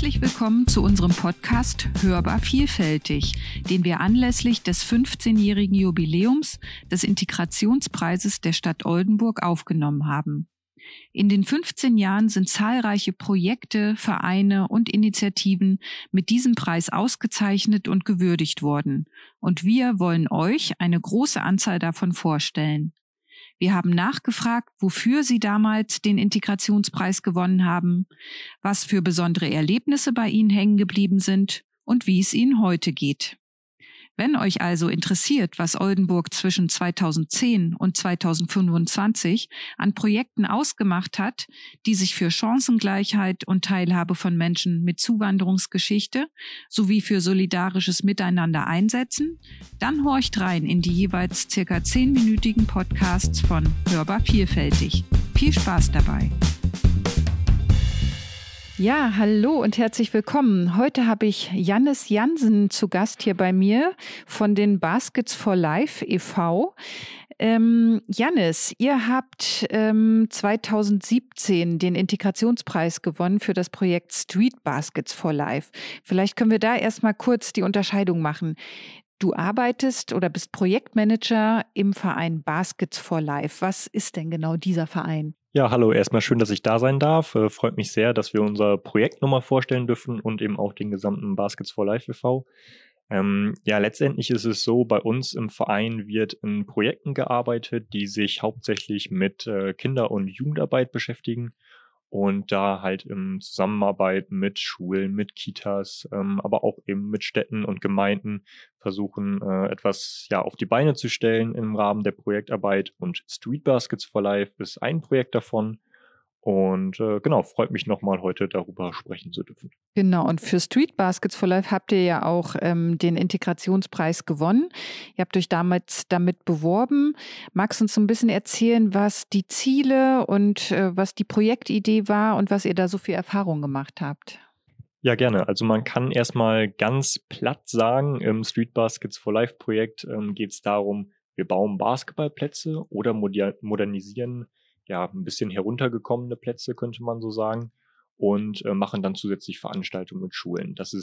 Herzlich willkommen zu unserem Podcast Hörbar Vielfältig, den wir anlässlich des 15-jährigen Jubiläums des Integrationspreises der Stadt Oldenburg aufgenommen haben. In den 15 Jahren sind zahlreiche Projekte, Vereine und Initiativen mit diesem Preis ausgezeichnet und gewürdigt worden. Und wir wollen euch eine große Anzahl davon vorstellen. Wir haben nachgefragt, wofür Sie damals den Integrationspreis gewonnen haben, was für besondere Erlebnisse bei Ihnen hängen geblieben sind und wie es Ihnen heute geht. Wenn euch also interessiert, was Oldenburg zwischen 2010 und 2025 an Projekten ausgemacht hat, die sich für Chancengleichheit und Teilhabe von Menschen mit Zuwanderungsgeschichte sowie für solidarisches Miteinander einsetzen, dann horcht rein in die jeweils circa 10-minütigen Podcasts von Hörbar Vielfältig. Viel Spaß dabei! Ja, hallo und herzlich willkommen. Heute habe ich Jannis Jansen zu Gast hier bei mir von den Baskets for Life e.V. Jannis, ihr habt 2017 den Integrationspreis gewonnen für das Projekt Street Baskets for Life. Vielleicht können wir da erstmal kurz die Unterscheidung machen. Du arbeitest oder bist Projektmanager im Verein Baskets for Life. Was ist denn genau dieser Verein? Ja, hallo, erstmal schön, dass ich da sein darf. Freut mich sehr, dass wir unser Projekt nochmal vorstellen dürfen und eben auch den gesamten Baskets for Life e.V. Letztendlich ist es so, bei uns im Verein wird in Projekten gearbeitet, die sich hauptsächlich mit Kinder- und Jugendarbeit beschäftigen und da halt in Zusammenarbeit mit Schulen, mit Kitas, aber auch eben mit Städten und Gemeinden versuchen, etwas auf die Beine zu stellen im Rahmen der Projektarbeit. Und Street Baskets for Life ist ein Projekt davon. Und freut mich nochmal heute darüber sprechen zu dürfen. Genau, und für Street Baskets for Life habt ihr ja auch den Integrationspreis gewonnen. Ihr habt euch damals damit beworben. Magst du uns so ein bisschen erzählen, was die Ziele und was die Projektidee war und was ihr da so für Erfahrungen gemacht habt? Ja, gerne. Also man kann erstmal ganz platt sagen, im Street Baskets for Life Projekt geht es darum, wir bauen Basketballplätze oder modernisieren ein bisschen heruntergekommene Plätze, könnte man so sagen, und machen dann zusätzlich Veranstaltungen mit Schulen. Das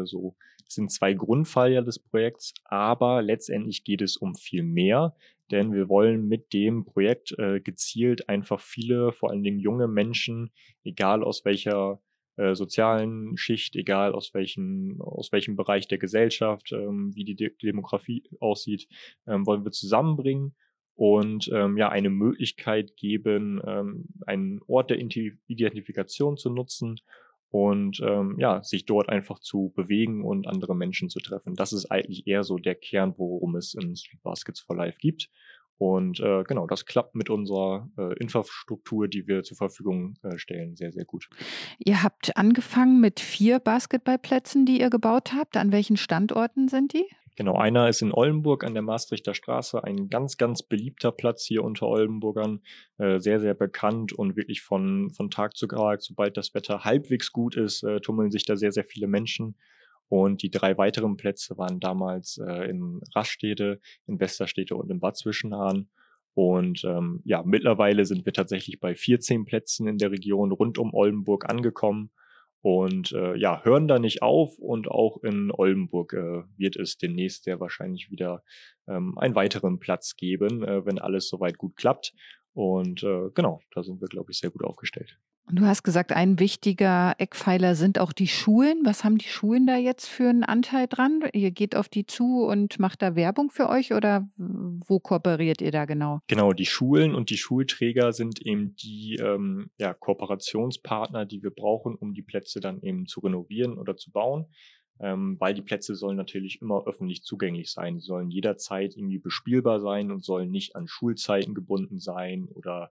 sind zwei Grundpfeiler des Projekts, aber letztendlich geht es um viel mehr, denn wir wollen mit dem Projekt gezielt einfach viele, vor allen Dingen junge Menschen, egal aus welcher sozialen Schicht, egal aus welchem Bereich der Gesellschaft, wie die Demografie aussieht, wollen wir zusammenbringen und eine Möglichkeit geben, einen Ort der Identifikation zu nutzen und sich dort einfach zu bewegen und andere Menschen zu treffen. Das ist eigentlich eher so der Kern, worum es in Street Baskets for Life gibt. Und das klappt mit unserer Infrastruktur, die wir zur Verfügung stellen, sehr, sehr gut. Ihr habt angefangen mit 4 Basketballplätzen, die ihr gebaut habt. An welchen Standorten sind die? Genau, einer ist in Oldenburg an der Maastrichter Straße, ein ganz, ganz beliebter Platz hier unter Oldenburgern, sehr, sehr bekannt und wirklich von Tag zu Tag, sobald das Wetter halbwegs gut ist, tummeln sich da sehr, sehr viele Menschen. Und die 3 weiteren Plätze waren damals in Rastede, in Westerstede und in Bad Zwischenahn. Und mittlerweile sind wir tatsächlich bei 14 Plätzen in der Region rund um Oldenburg angekommen. Und hören da nicht auf, und auch in Oldenburg wird es demnächst sehr wahrscheinlich wieder einen weiteren Platz geben, wenn alles soweit gut klappt. Und da sind wir, glaube ich, sehr gut aufgestellt. Und du hast gesagt, ein wichtiger Eckpfeiler sind auch die Schulen. Was haben die Schulen da jetzt für einen Anteil dran? Ihr geht auf die zu und macht da Werbung für euch, oder wo kooperiert ihr da genau? Genau, die Schulen und die Schulträger sind eben die Kooperationspartner, die wir brauchen, um die Plätze dann eben zu renovieren oder zu bauen. Weil die Plätze sollen natürlich immer öffentlich zugänglich sein. Die sollen jederzeit irgendwie bespielbar sein und sollen nicht an Schulzeiten gebunden sein oder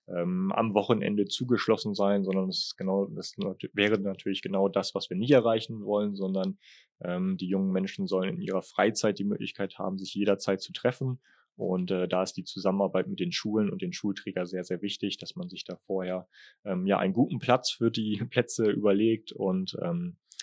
am Wochenende zugeschlossen sein, sondern das wäre natürlich genau das, was wir nicht erreichen wollen, sondern die jungen Menschen sollen in ihrer Freizeit die Möglichkeit haben, sich jederzeit zu treffen. Und da ist die Zusammenarbeit mit den Schulen und den Schulträgern sehr, sehr wichtig, dass man sich da vorher einen guten Platz für die Plätze überlegt und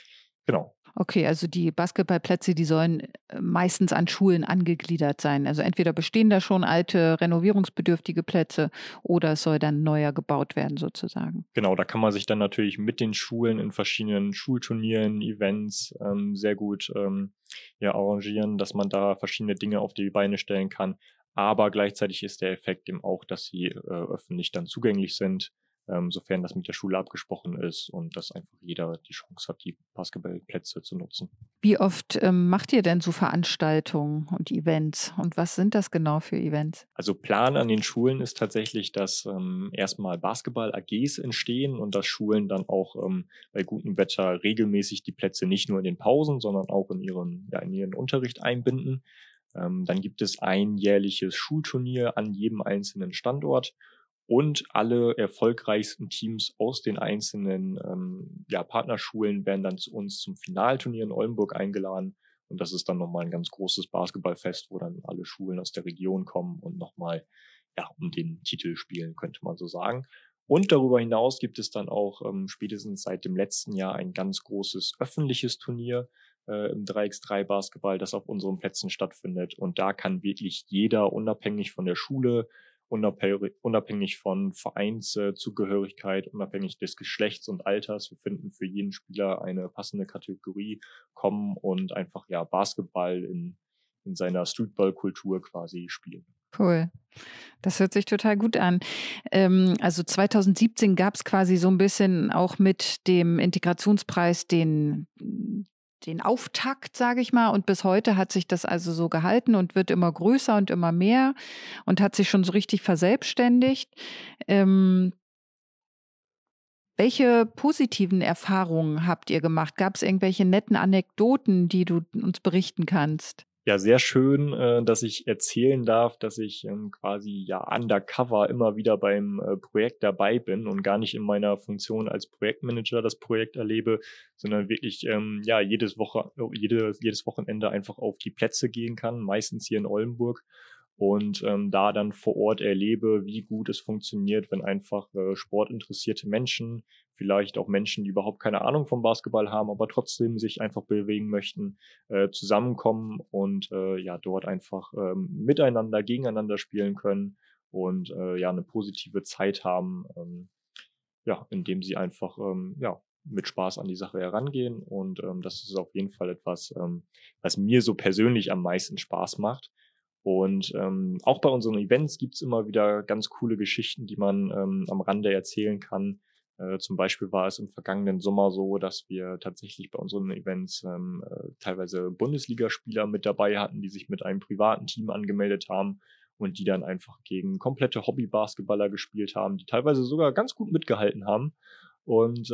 Genau. Okay, also die Basketballplätze, die sollen meistens an Schulen angegliedert sein. Also entweder bestehen da schon alte, renovierungsbedürftige Plätze oder es soll dann neuer gebaut werden sozusagen. Genau, da kann man sich dann natürlich mit den Schulen in verschiedenen Schulturnieren, Events sehr gut arrangieren, dass man da verschiedene Dinge auf die Beine stellen kann. Aber gleichzeitig ist der Effekt eben auch, dass sie öffentlich dann zugänglich sind, sofern das mit der Schule abgesprochen ist und dass einfach jeder die Chance hat, die Basketballplätze zu nutzen. Wie oft macht ihr denn so Veranstaltungen und Events? Und was sind das genau für Events? Also Plan an den Schulen ist tatsächlich, dass erstmal Basketball-AGs entstehen und dass Schulen dann auch bei gutem Wetter regelmäßig die Plätze nicht nur in den Pausen, sondern auch in ihren Unterricht einbinden. Dann gibt es ein jährliches Schulturnier an jedem einzelnen Standort. Und alle erfolgreichsten Teams aus den einzelnen Partnerschulen werden dann zu uns zum Finalturnier in Oldenburg eingeladen. Und das ist dann nochmal ein ganz großes Basketballfest, wo dann alle Schulen aus der Region kommen und nochmal um den Titel spielen, könnte man so sagen. Und darüber hinaus gibt es dann auch spätestens seit dem letzten Jahr ein ganz großes öffentliches Turnier im 3x3 Basketball, das auf unseren Plätzen stattfindet. Und da kann wirklich jeder, unabhängig von der Schule, unabhängig von Vereinszugehörigkeit, unabhängig des Geschlechts und Alters. Wir finden für jeden Spieler eine passende Kategorie, kommen und einfach Basketball in seiner Streetball-Kultur quasi spielen. Cool. Das hört sich total gut an. Also 2017 gab es quasi so ein bisschen auch mit dem Integrationspreis den Auftakt, sage ich mal. Und bis heute hat sich das also so gehalten und wird immer größer und immer mehr und hat sich schon so richtig verselbstständigt. Welche positiven Erfahrungen habt ihr gemacht? Gab es irgendwelche netten Anekdoten, die du uns berichten kannst? Ja, sehr schön, dass ich erzählen darf, dass ich quasi undercover immer wieder beim Projekt dabei bin und gar nicht in meiner Funktion als Projektmanager das Projekt erlebe, sondern wirklich jedes Wochenende einfach auf die Plätze gehen kann, meistens hier in Oldenburg. Und da dann vor Ort erlebe, wie gut es funktioniert, wenn einfach sportinteressierte Menschen, vielleicht auch Menschen, die überhaupt keine Ahnung vom Basketball haben, aber trotzdem sich einfach bewegen möchten, zusammenkommen und dort einfach miteinander, gegeneinander spielen können und eine positive Zeit haben, indem sie einfach mit Spaß an die Sache herangehen. Und das ist auf jeden Fall etwas, was mir so persönlich am meisten Spaß macht. Und auch bei unseren Events gibt's immer wieder ganz coole Geschichten, die man am Rande erzählen kann. Zum Beispiel war es im vergangenen Sommer so, dass wir tatsächlich bei unseren Events teilweise Bundesligaspieler mit dabei hatten, die sich mit einem privaten Team angemeldet haben und die dann einfach gegen komplette Hobby-Basketballer gespielt haben, die teilweise sogar ganz gut mitgehalten haben. Und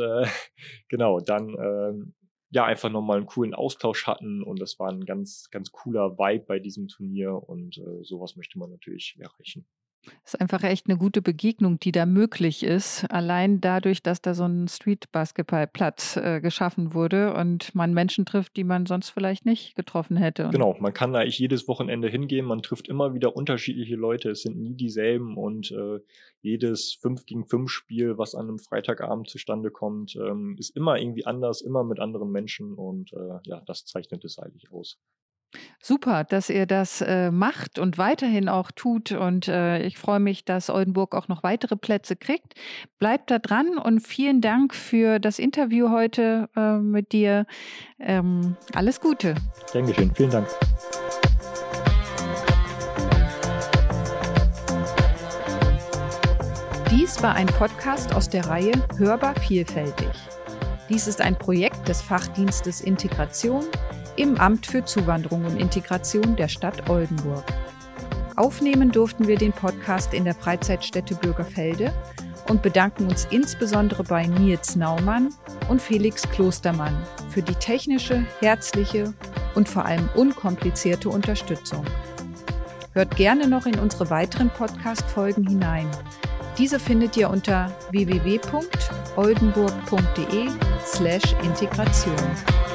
dann einfach nochmal einen coolen Austausch hatten und das war ein ganz, ganz cooler Vibe bei diesem Turnier und sowas möchte man natürlich erreichen. Das ist einfach echt eine gute Begegnung, die da möglich ist, allein dadurch, dass da so ein Street-Basketball-Platz geschaffen wurde und man Menschen trifft, die man sonst vielleicht nicht getroffen hätte. Genau, man kann eigentlich jedes Wochenende hingehen, man trifft immer wieder unterschiedliche Leute, es sind nie dieselben und jedes 5-gegen-5-Spiel, was an einem Freitagabend zustande kommt, ist immer irgendwie anders, immer mit anderen Menschen und das zeichnet es eigentlich aus. Super, dass ihr das macht und weiterhin auch tut und ich freue mich, dass Oldenburg auch noch weitere Plätze kriegt. Bleibt da dran und vielen Dank für das Interview heute mit dir. Alles Gute. Gern geschehen, vielen Dank. Dies war ein Podcast aus der Reihe Hörbar vielfältig. Dies ist ein Projekt des Fachdienstes Integration im Amt für Zuwanderung und Integration der Stadt Oldenburg. Aufnehmen durften wir den Podcast in der Freizeitstätte Bürgerfelde und bedanken uns insbesondere bei Nils Naumann und Felix Klostermann für die technische, herzliche und vor allem unkomplizierte Unterstützung. Hört gerne noch in unsere weiteren Podcast-Folgen hinein. Diese findet ihr unter www.oldenburg.de/Integration.